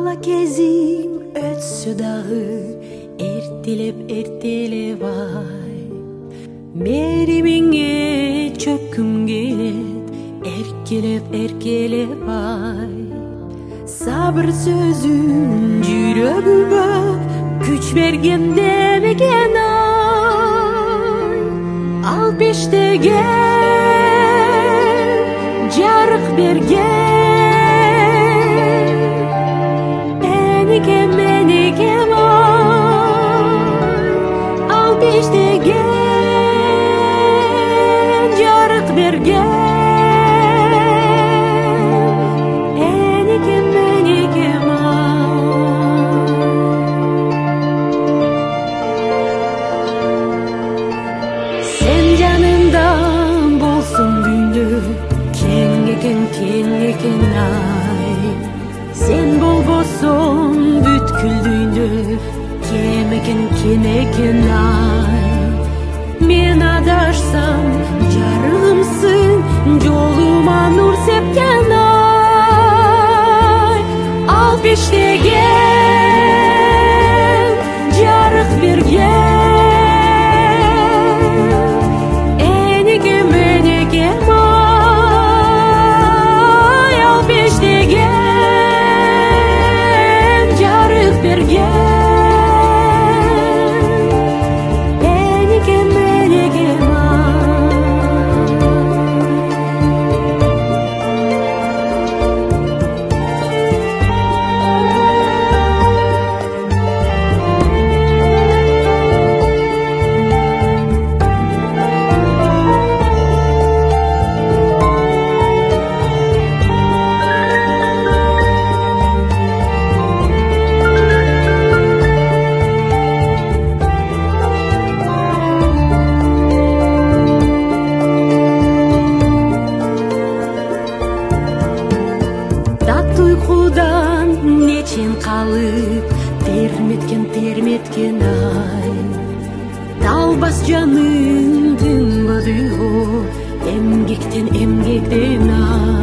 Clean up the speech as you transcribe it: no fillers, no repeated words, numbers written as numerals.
кезим өтсө дагы эртелеп ай, меримиңе чөккүм келет эркелеп ай. Сабыр сөзүн жүрөгүмө күч берген демеген ай, ал бештеге жарык берген менекем ай, ал бештеге жарык берген keng ay. Sen bolbosun бүткүл дүйнө кен экен ay. Мен адашсам жарыгымсың, жолума нур сепкен ay. Ал бештеген жарык берген калып терметкен ай. Талбас жаныңдын бадыгы эмгектен ай.